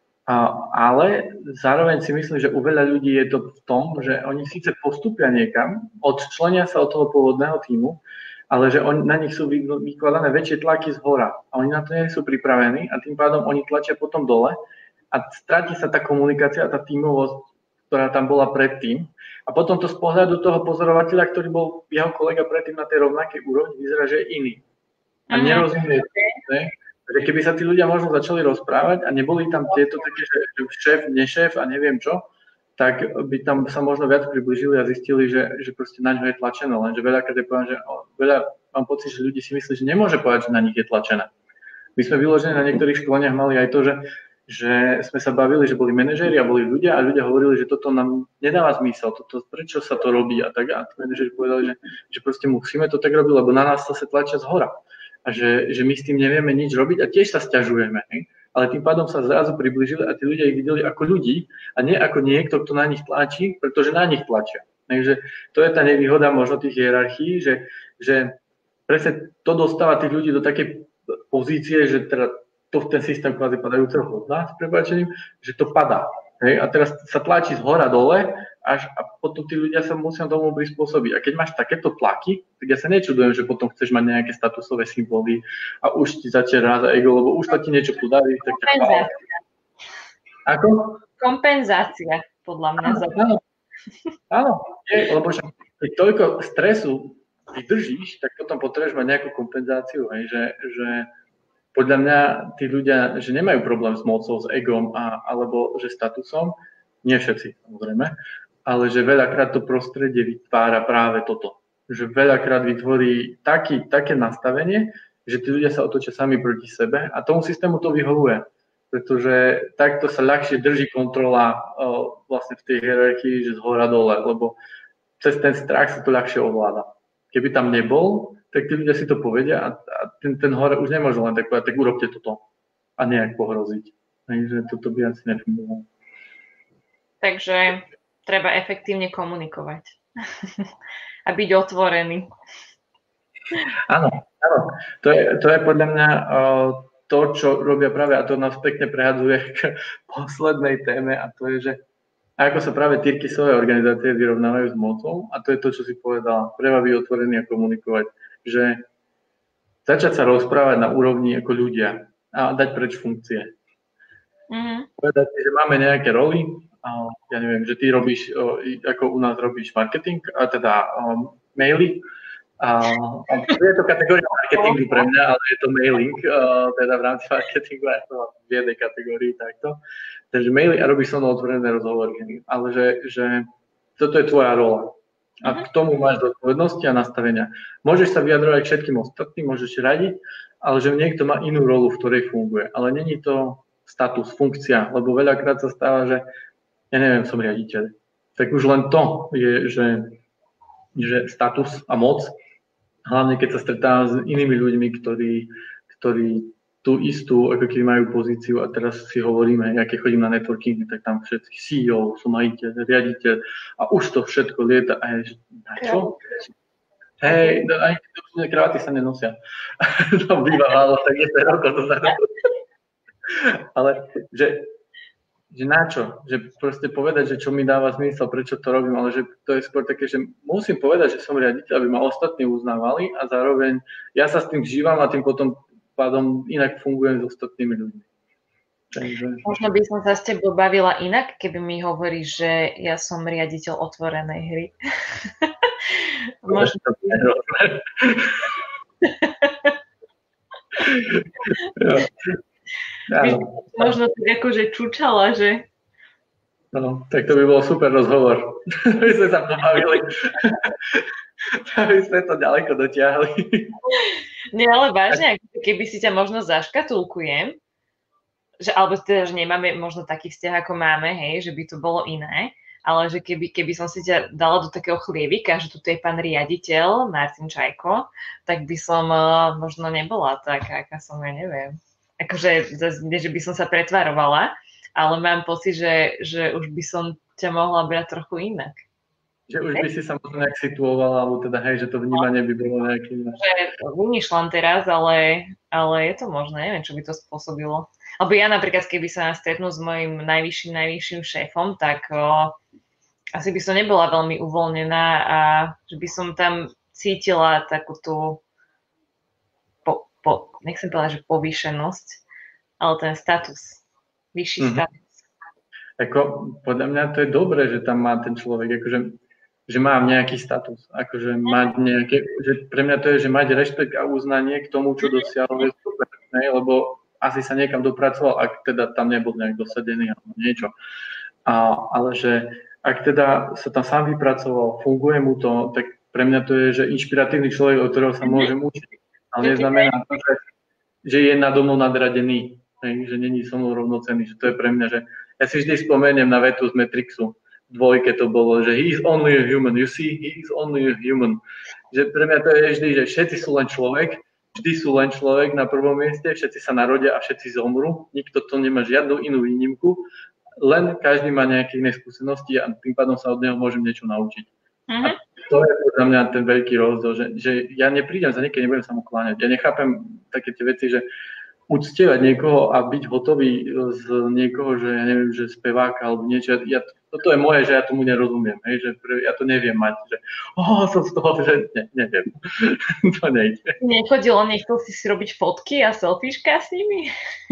A, ale zároveň si myslím, že u veľa ľudí je to v tom, že oni síce postupia niekam, odčlenia sa od toho pôvodného tímu, ale že on, na nich sú vykladané väčšie tlaky z hora a oni na to nie sú pripravení a tým pádom oni tlačia potom dole a stratí sa tá komunikácia a tá tímovosť, ktorá tam bola predtým. A potom to z pohľadu toho pozorovateľa, ktorý bol jeho kolega predtým na tej rovnakej úrovni, vyzerá, že je iný. A uh-huh. nerozumie, ne? že keby sa tí ľudia možno začali rozprávať a neboli tam tieto také, že šéf, nešéf a neviem čo, tak by tam sa možno viac približili a zistili, že, že proste na ňo je tlačené. Lenže veľakrát je povedané, že veľa mám pocit, že ľudí si myslí, že nemôže povedať, že na nich je tlačené. My sme vyložené na niektorých školeniach mali aj to, že že sme sa bavili, že boli manažéri a boli ľudia a ľudia hovorili, že toto nám nedáva zmysel, toto, prečo sa to robí a tak. A manažéri povedali, že, že proste musíme to tak robiť, lebo na nás sa tlačia z hora. A že, že my s tým nevieme nič robiť a tiež sa sťažujeme. Ne? Ale tým pádom sa zrazu priblížili a tí ľudia ich videli ako ľudí a nie ako niekto, kto na nich tlačí, pretože na nich tlačia. Takže to je tá nevýhoda možno tých hierarchií, že, že presne to dostáva tých ľudí do takej pozície, že teda to v ten systém kvázi padajúceho hodná, s prepáčením, že to padá. Hej? A teraz sa tlačí z hora dole až, a potom tí ľudia sa musia tomu prispôsobiť. A keď máš takéto tlaky, tak ja sa nečudujem, že potom chceš mať nejaké statusové symboly a už ti začne ráza ego, lebo už to ti niečo podarí. Tak Kompenzácia. Ako? Kompenzácia, podľa mňa. Áno, áno. áno je, lebo keď toľko stresu vydržíš, tak potom potrebuješ mať nejakú kompenzáciu, hej? Že, že podľa mňa tí ľudia, že nemajú problém s mocou, s egom a, alebo že statusom, nie všetci samozrejme, ale že veľakrát to prostredie vytvára práve toto. Že veľakrát vytvorí taký, také nastavenie, že tí ľudia sa otočia sami proti sebe a tomu systému to vyhovuje, pretože takto sa ľahšie drží kontrola uh, vlastne v tej hierarchii, že z hora dole, lebo cez ten strach sa to ľahšie ovláda. Keby tam nebol, tak tí ľudia si to povedia a, a ten, ten hore už nemôže len tak povedať, tak urobte toto a nejak pohroziť. Takže toto by asi nefungovalo. Takže treba efektívne komunikovať a byť otvorený. Áno, áno. To je, to je podľa mňa uh, to, čo robia práve, a to nás pekne prehadzuje k poslednej téme, a to je, že ako sa práve tie kysové organizácie vyrovnávajú s mocou, a to je to, čo si povedala, treba byť otvorený a komunikovať, že začať sa rozprávať na úrovni ako ľudia a dať preč funkcie. Mm-hmm. Povedať si, že máme nejaké roly, a ja neviem, že ty robíš, ako u nás robíš marketing, a teda um, maily, a, a je to kategória marketingu pre mňa, ale je to mailing, uh, teda v rámci marketingu je to v jednej kategórii takto. Takže maily a robíš so mnou otvorené rozhovory, ale že, že toto je tvoja rola. A k tomu máš zodpovednosti a nastavenia. Môžeš sa vyjadrovať k všetkým ostatným, môžeš radiť, ale že niekto má inú rolu, v ktorej funguje. Ale není to status, funkcia, lebo veľakrát sa stáva, že ja neviem, som riaditeľ. Tak už len to je, že, že status a moc, hlavne keď sa stretávam s inými ľuďmi, ktorí, ktorí tú istú, ako keby majú pozíciu a teraz si hovoríme, ja keď chodím na networking, tak tam všetky C E O, som majiteľ, riaditeľ a už to všetko lieta a je, že na čo? Hej, no, aj kravaty sa nenosia. To bývalo, tak je to rokov dozadu. Ale že, že na čo? Že proste povedať, že čo mi dáva zmysel, prečo to robím, ale že to je skôr také, že musím povedať, že som riaditeľ, aby ma ostatní uznávali a zároveň ja sa s tým žívam a tým potom pádom inak fungujem s ostatnými ľuďmi. Takže... Možno by som sa s tebou bavila inak, keby mi hovoríš, že ja som riaditeľ otvorenej hry. Možno... Možno tak akože čučala, že... No, tak to by bol super rozhovor. My sme sa pobavili. Aby sme to ďaleko dotiahli. Nie, ale vážne, keby si ťa možno zaškatulkujem, že, alebo teda, že nemáme možno taký vzťah, ako máme, hej, že by to bolo iné, ale že keby, keby som si ťa dala do takého chlievika, že tu je pán riaditeľ Martin Čajko, tak by som uh, možno nebola taká, aká som, ja neviem. Akože, že by som sa pretvarovala, ale mám pocit, že, že už by som ťa mohla brať trochu inak. Že už by si sa možno nejak situovala, alebo teda hej, že to vnímanie by bolo nejaké iné. Vymýšľam teraz, ale, ale je to možné, neviem, čo by to spôsobilo. Lebo ja napríklad, keby sa stretnú s mojim najvyšším, najvyšším šéfom, tak o, asi by som nebola veľmi uvoľnená a že by som tam cítila takú tú, po, po, nechcem povedať, že povýšenosť, ale ten status, vyšší mm-hmm. status. Ako, podľa mňa to je dobré, že tam má ten človek, akože že mám nejaký status, akože mať nejaké, že pre mňa to je, že mať rešpekt a uznanie k tomu, čo dosiahol, je super, ne? Lebo asi sa niekam dopracoval, ak teda tam nebol nejak dosadený alebo niečo. A, ale že ak teda sa tam sám vypracoval, funguje mu to, tak pre mňa to je, že inšpiratívny človek, od ktorého sa môžem učiť. Ale neznamená to, že, že je nado mnou nadradený, ne? Že není so mnou rovnocenný, že to je pre mňa, že ja si vždy spomeniem na vetu z Matrixu, dvojke to bolo, že he is only a human, you see, he is only a human. Že pre mňa to je vždy, že všetci sú len človek, vždy sú len človek na prvom mieste, všetci sa narodia a všetci zomrú, nikto to nemá žiadnu inú výnimku, len každý má nejaké iné skúsenosti a tým pádom sa od neho môžem niečo naučiť. Uh-huh. A to je podľa mňa ten veľký rozdiel, že, že ja neprídem za niekým, nebudem sa mu kláňať. Ja nechápem také tie veci, že uctievať niekoho a byť hotový z niekoho, že ja neviem, že speváka alebo niečo. Ja, toto je moje, že ja tomu nerozumiem, hej, že ja to neviem mať, že oh, som z toho, že ne, neviem. To nejde. Nechodil, nechcel si si robiť fotky a selfieška s nimi?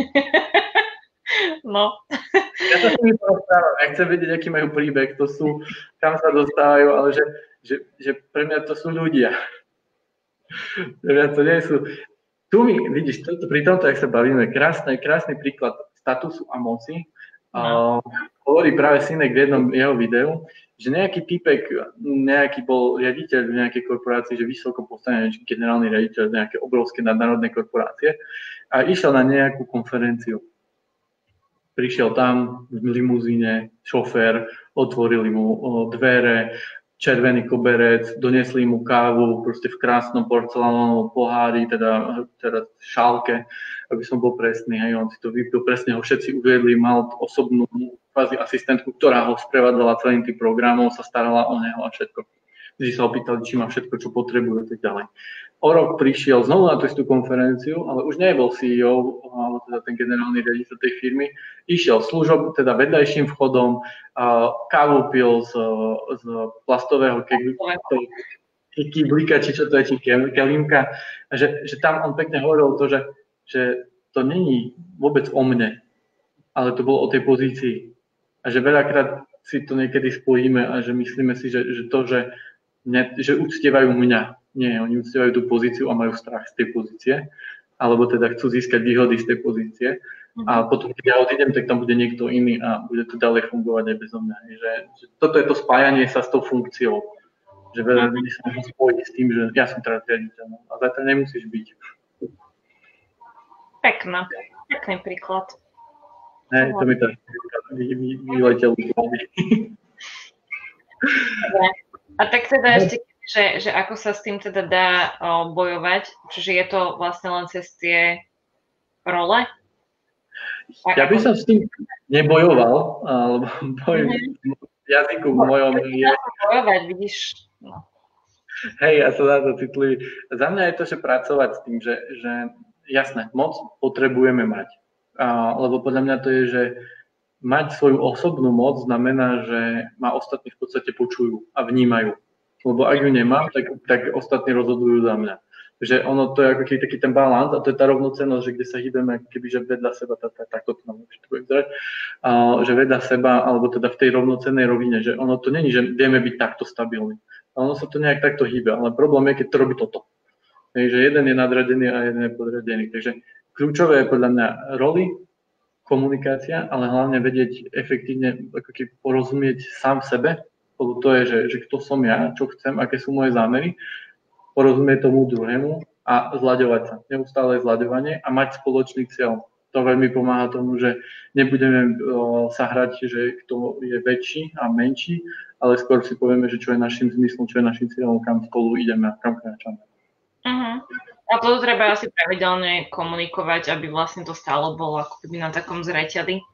No. Ja sa s nimi porozprávam, ja chcem vedieť, aký majú príbeh, to sú, kam sa dostávajú, ale že, že, že pre mňa to sú ľudia. Pre mňa to nie sú... Tu mi, vidíš, to, pri tomto, ak sa bavíme, krásny, krásny príklad statusu a moci. No. Uh, hovorí práve Sinek v jednom jeho videu, že nejaký typek, nejaký bol riaditeľ v nejakej korporácii, že vysoko postavený generálny riaditeľ nejaké obrovské nadnárodné korporácie a išiel na nejakú konferenciu. Prišiel tam v limuzíne, šofér, otvorili mu dvere, červený koberec, donesli mu kávu proste v krásnom porcelánovom pohári, teda, teda šálke, aby som bol presný, hej, on si to vypil, presne ho všetci uviedli, mal osobnú kvázi asistentku, ktorá ho sprevádzala celým tým programom, sa starala o neho a všetko. Vždy sa opýtali, či má všetko, čo potrebuje a tak ďalej. O rok prišiel znovu na tú istú konferenciu, ale už nebol sí í ó, alebo teda ten generálny riaditeľ tej firmy. Išiel služob, teda vedľajším vchodom, kávu pil z, z plastového kyblíka, či čo to je, či kelímka. Že, že tam on pekne hovoril to, že, že to není vôbec o mne, ale to bolo o tej pozícii. A že veľakrát si to niekedy spojíme a že myslíme si, že, že to, že, mne, že uctievajú mňa. Nie, oni uctievajú tú pozíciu a majú strach z tej pozície, alebo teda chcú získať výhody z tej pozície. Mm-hmm. A potom, keď ja odídem, tak tam bude niekto iný a bude to ďalej fungovať aj bezo mňa. Že, že toto je to spájanie sa s tou funkciou. Že veľa ľudí sa môže spojiť s tým, že ja som teraz riaditeľ. A zatiaľ nemusíš byť. Pekná. Pekný príklad. Ne, to mi tak vyletel. A tak teda ešte, že, že ako sa s tým teda dá o, bojovať, čiže je to vlastne len cez tie role? Tak ja by som s tým nebojoval, alebo boj v jazyku v mojom je... Bojovať, vidíš? No. Hej, ja som na to citlivý. Za mňa je to, že pracovať s tým, že, že jasné, moc potrebujeme mať. A, lebo podľa mňa to je, že mať svoju osobnú moc znamená, že ma ostatní v podstate počujú a vnímajú. Lebo ak ju nemám, tak, tak ostatní rozhodujú za mňa. Že ono to je ako keby taký ten balans a to je tá rovnocennosť, že kde sa hýbeme keby že vedľa seba, tak tá, tá, to nám môžete povedať, že vedľa seba, alebo teda v tej rovnocennej rovine, že ono to není, že vieme byť takto stabilní. Ono sa to nejak takto hýbe, ale problém je, keď to robí toto. Takže jeden je nadradený a jeden je podriadený. Takže kľúčové je podľa mňa roli, komunikácia, ale hlavne vedieť efektívne ako keby porozumieť sám sebe, lebo to je, že, že kto som ja, čo chcem, aké sú moje zámery, porozumieť tomu druhému a zľaďovať sa. Neustále zľaďovanie a mať spoločný cieľ. To veľmi pomáha tomu, že nebudeme o, sa hrať, že kto je väčší a menší, ale skôr si povieme, že čo je našim zmyslom, čo je našim cieľom, kam spolu ideme a kam kráčame. Uh-huh. A toto treba asi pravidelne komunikovať, aby vlastne to stále bolo ako keby na takom zreteli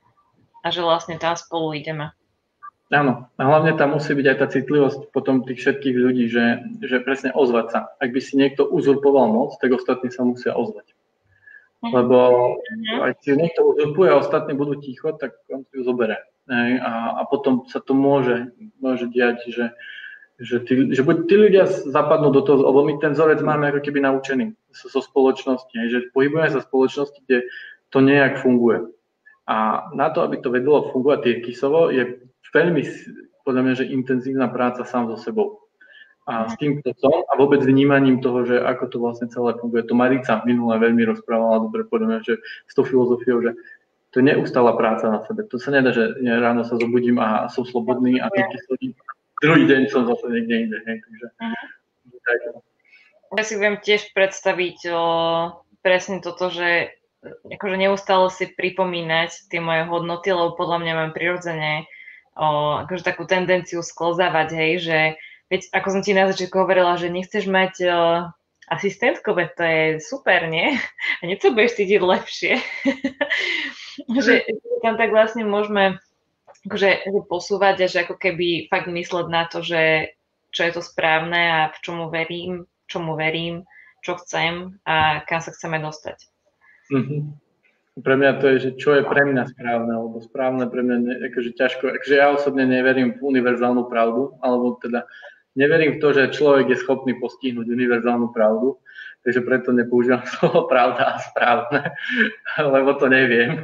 a že vlastne tam spolu ideme. Áno, a hlavne tam musí byť aj tá citlivosť potom tých všetkých ľudí, že, že presne ozvať sa. Ak by si niekto uzurpoval moc, tak ostatní sa musia ozvať. Lebo ak si niekto uzurpuje a ostatní budú ticho, tak on si ju zobere. A, a potom sa to môže, môže diať, že Že, tí, že buď tí ľudia zapadnú do toho, lebo my ten vzorec máme ako keby naučený zo so spoločnosti, že pohybujeme sa v spoločnosti, kde to nejak funguje. A na to, aby to vedelo fungovať tyrkysovo, je veľmi, podľa mňa, že intenzívna práca sám so sebou. A s tým, kto som a vôbec vnímaním toho, že ako to vlastne celé funguje. To Marica minule veľmi rozprávala, dobre podľa mňa, že s tou filozofiou, že to je neustála práca na sebe. To sa nedá, že ráno sa zobudím a som slobodný a tyrkysový. Druhý deň som zase niekde inde, hej, takže uh-huh. tak. Ja si viem tiež predstaviť o, presne toto, že akože neustále si pripomínať tie moje hodnoty, lebo podľa mňa mám prirodzene o, akože takú tendenciu sklzávať, hej, že veď ako som ti na začiatku hovorila, že nechceš mať o, asistentku, veď to je super, nie? A nie sa budeš cítiť lepšie. Že tam tak vlastne môžeme akože posúvať a že ako keby fakt mysleť na to, že čo je to správne a v čomu verím, čomu verím, čo chcem a kam sa chceme dostať. Mm-hmm. Pre mňa to je, že čo je pre mňa správne, alebo správne pre mňa ne, akože ťažko, akože ja osobne neverím v univerzálnu pravdu, alebo teda neverím v to, že človek je schopný postihnúť univerzálnu pravdu, takže preto nepoužívam slovo pravda a správne, lebo to neviem.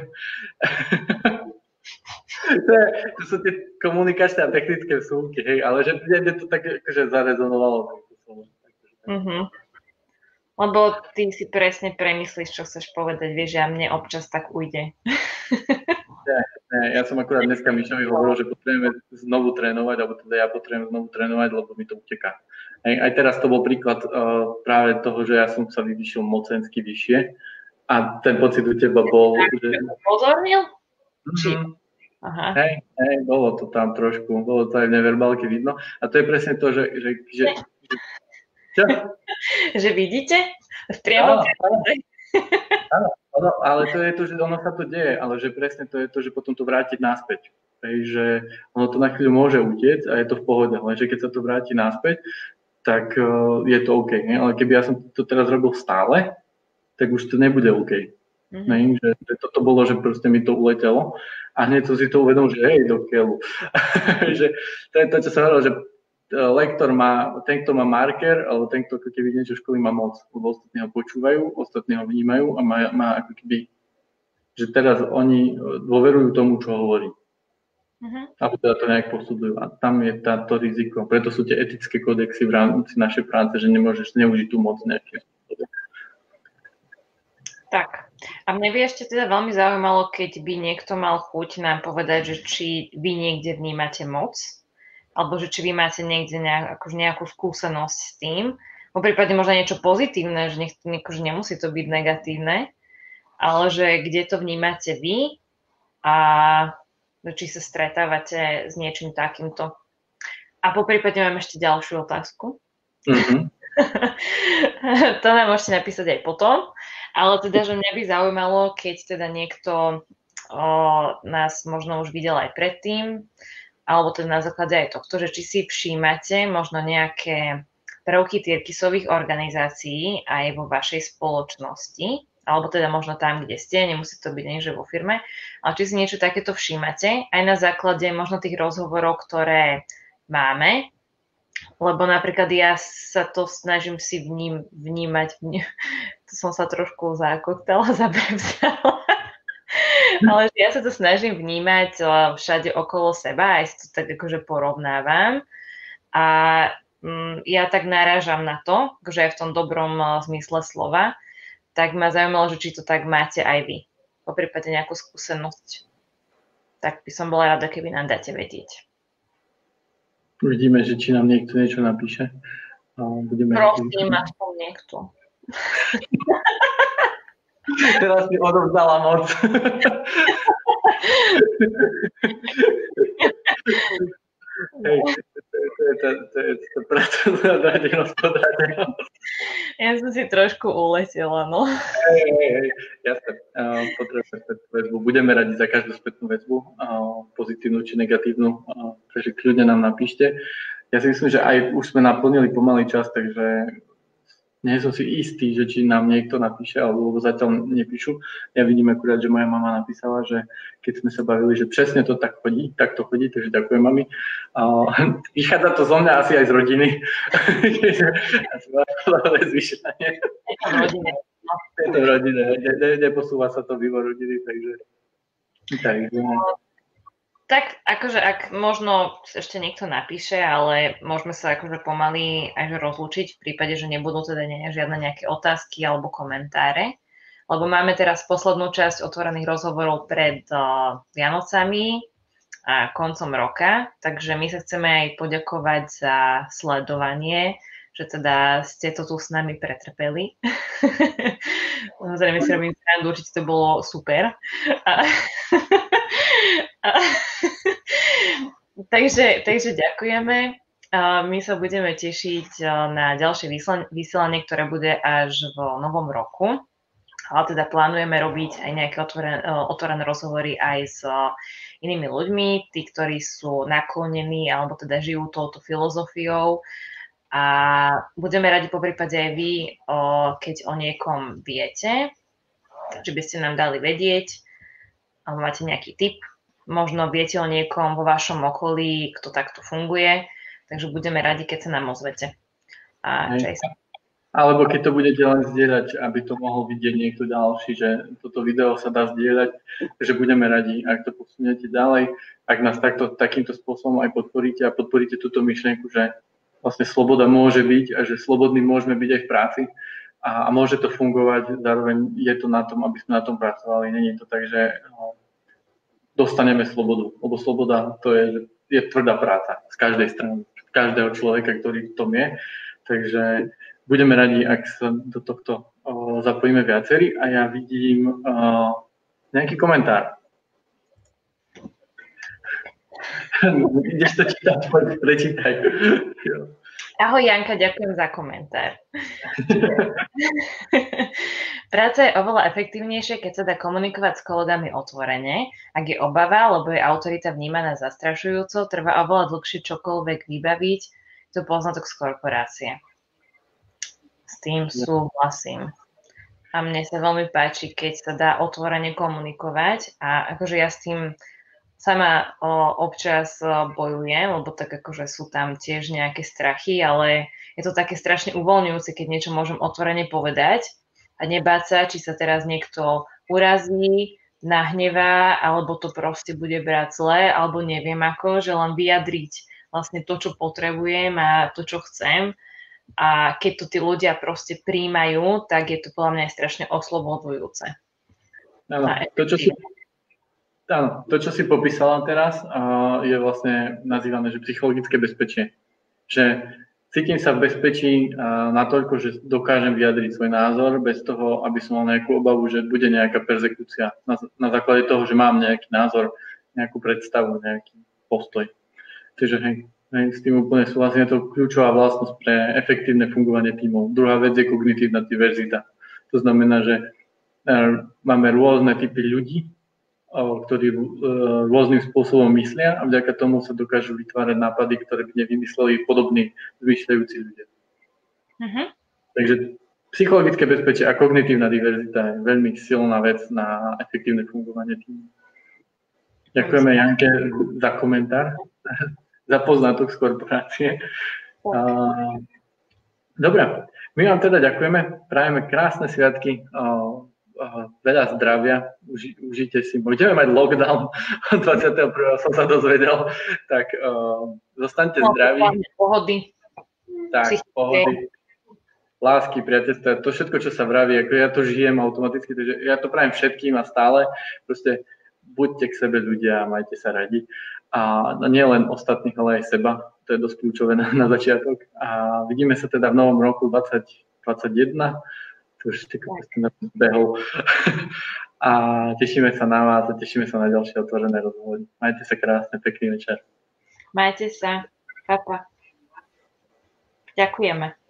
To, je, to sú tie komunikačné a technické vsúky, hej, ale že mne to tak akože zarezonovalo. Mm-hmm. Lebo ty si presne premyslíš, čo chceš povedať, vieš, že a mne občas tak ujde. Ja, ja som akurát dneska Mišovi hovoril, že potrebujeme znovu trénovať, alebo teda ja potrebujem znovu trénovať, lebo mi to uteká. Aj, aj teraz to bol príklad uh, práve toho, že ja som sa vyvyšil mocensky vyššie a ten pocit u teba bol, že... Pozornil? Či... Mm-hmm. Aha. Hej, hej, bolo to tam trošku, bolo to aj v neverbálke vidno. A to je presne to, že... že, že, že čo? Že vidíte? V priamom Áno, áno, ale to je to, že ono sa to deje, ale že presne to je to, že potom to vrátiť naspäť. Hej, že ono to na chvíľu môže utiec a je to v pohode, lenže keď sa to vráti naspäť, tak uh, je to OK. Ne? Ale keby ja som to teraz robil stále, tak už to nebude OK. Mm-hmm. Ne? Že, že toto bolo, že proste mi to uletelo a hneď som si to uvedomil, že hej, do keľu. Že to je to, čo som hovoril, že lektor má, ten, kto má marker, alebo ten, kto keby niečo v školy má moc, lebo ostatní ho počúvajú, ostatní ho vnímajú a má, má ako keby, že teraz oni dôverujú tomu, čo hovorí. Uh-huh. A teda to nejak posudzujú. A tam je táto riziko. Preto sú tie etické kodexy v rámci našej práce, že nemôžeš zneužiť tú moc nejakým spôsobom. Tak. A mne by ešte teda veľmi zaujímalo, keď by niekto mal chuť nám povedať, že či vy niekde vnímate moc, alebo že či vy máte niekde nejak, akože nejakú skúsenosť s tým, po prípade možno niečo pozitívne, že nech, akože nemusí to byť negatívne, ale že kde to vnímate vy a či sa stretávate s niečím takýmto. A po prípade mám ešte ďalšiu otázku. Mm-hmm. To nám môžete napísať aj potom, ale teda, že mňa by zaujímalo, keď teda niekto o, nás možno už videl aj predtým, alebo teda na základe aj tohto, že či si všímate možno nejaké prvky Tyrkisových organizácií aj vo vašej spoločnosti, alebo teda možno tam, kde ste, nemusí to byť niekde vo firme, ale či si niečo takéto všímate, aj na základe možno tých rozhovorov, ktoré máme, lebo napríklad ja sa to snažím si vním, vnímať, vním, to som sa trošku zakoktala, zabremzala. Ale ja sa to snažím vnímať všade okolo seba, aj si to tak akože porovnávam. A um, ja tak narážam na to, že aj v tom dobrom uh, zmysle slova, tak ma zaujímalo, že či to tak máte aj vy. Po prípade nejakú skúsenosť. Tak by som bola rada, keby nám dáte vedieť. Uvidíme, že či nám niekto niečo napíše. Budeme Prosím, aspoň niekto. Teraz mi odovzdala moc. Hej, to je to pracovná hospodárnosť. Ja som si trošku uletela, no. Hej, hej, hej, jasne. Potrebujem spätnú väzbu. Budeme radi za každú spätnú väzbu, pozitívnu či negatívnu, takže kľudne nám napíšte. Ja si myslím, že aj už sme naplnili pomalý čas, takže nie som si istý, že či nám niekto napíše, alebo zatiaľ nepíšu. Ja vidím akurát, že moja mama napísala, že keď sme sa bavili, že presne to tak chodí, tak to chodí, takže ďakujem mami. Uh, vychádza to zo mňa asi aj z rodiny. Zvyšenie. Je to v rodine. Ne, ne, neposúva sa to mimo rodiny, takže... takže... Tak akože ak možno ešte niekto napíše, ale môžeme sa akože pomaly aj rozlúčiť v prípade, že nebudú teda ne, žiadne nejaké otázky alebo komentáre, lebo máme teraz poslednú časť otvorených rozhovorov pred uh, Vianocami a koncom roka, takže my sa chceme aj poďakovať za sledovanie, že teda ste to tu s nami pretrpeli. Samozrejme si robím srandu, určite to bolo super. A takže, takže ďakujeme. My sa budeme tešiť na ďalšie vysielanie, ktoré bude až v novom roku. Ale teda plánujeme robiť aj nejaké otvorené, otvorené rozhovory aj s inými ľuďmi, tí, ktorí sú naklonení alebo teda žijú touto filozofiou. A budeme radi po prípade aj vy, keď o niekom viete, či by ste nám dali vedieť, alebo máte nejaký tip. Možno viete o niekom vo vašom okolí, kto takto funguje, takže budeme radi, keď sa nám ozvete. A Alebo keď to budete len zdieľať, aby to mohol vidieť niekto ďalší, že toto video sa dá zdieľať, takže budeme radi, ak to posuniete ďalej, ak nás takto, takýmto spôsobom aj podporíte a podporíte túto myšlienku, že vlastne sloboda môže byť a že slobodní môžeme byť aj v práci a, a môže to fungovať, zároveň je to na tom, aby sme na tom pracovali. Není to tak, že dostaneme slobodu. Lebo sloboda to je, je tvrdá práca z každej strany, každého človeka, ktorý v tom je. Takže budeme radi, ak sa do tohto o, zapojíme viacerí a ja vidím o, nejaký komentár. Ideš to čítať, poď, prečítaj. Ahoj Janka, ďakujem za komentár. Práca je oveľa efektívnejšia, keď sa dá komunikovať s kolegami otvorene. Ak je obava, lebo je autorita vnímaná zastrašujúco, trvá oveľa dlhšie čokoľvek vybaviť, to poznatok z korporácie. S tým súhlasím. A mne sa veľmi páči, keď sa dá otvorene komunikovať a akože ja s tým sama o, občas o, bojujem, lebo tak akože sú tam tiež nejaké strachy, ale je to také strašne uvoľňujúce, keď niečo môžem otvorene povedať a nebáť sa, či sa teraz niekto urazí, nahnevá, alebo to proste bude brať zle, alebo neviem ako, že len vyjadriť vlastne to, čo potrebujem a to, čo chcem. A keď to tí ľudia proste príjmajú, tak je to podľa mňa aj strašne oslobodzujúce. Áno, to, čo si... Áno, to, čo si popísala teraz, uh, je vlastne nazývané, že psychologické bezpečie. Že cítim sa v bezpečí uh, natoľko, že dokážem vyjadriť svoj názor bez toho, aby som mal nejakú obavu, že bude nejaká perzekúcia na, na základe toho, že mám nejaký názor, nejakú predstavu, nejaký postoj. Takže hej, hej, s tým úplne súhlasím, je to kľúčová vlastnosť pre efektívne fungovanie tímov. Druhá vec je kognitívna diverzita. To znamená, že uh, máme rôzne typy ľudí, ktorí rôznym spôsobom myslia a vďaka tomu sa dokážu vytvárať nápady, ktoré by nevymysleli podobní zmyšľajúci ľudia. Uh-huh. Takže psychologické bezpečie a kognitívna diverzita je veľmi silná vec na efektívne fungovanie týmu. Ďakujeme Janke za komentár, za poznatok z korporácie. Dobre, my vám teda ďakujeme, prajeme krásne sviatky, veľa zdravia, uži, užite si. Budeme mať lockdown, dvadsiateho prvého som sa dozvedel, tak uh, zostaňte no, zdraví. Pohody. Tak, Psychické. Pohody. Lásky, priateľstva, to všetko, čo sa vraví, ako ja to žijem automaticky, takže ja to prajem všetkým a stále. Proste buďte k sebe ľudia a majte sa radi. A nie len ostatných, ale aj seba. To je dosť kľúčové na, na začiatok. A vidíme sa teda v novom roku dvadsať dvadsaťjeden. Už ty na behol. A tešíme sa na vás a tešíme sa na ďalšie otvorené rozhovory. Majte sa krásne, pekný večer. Majte sa. Papa. Ďakujeme.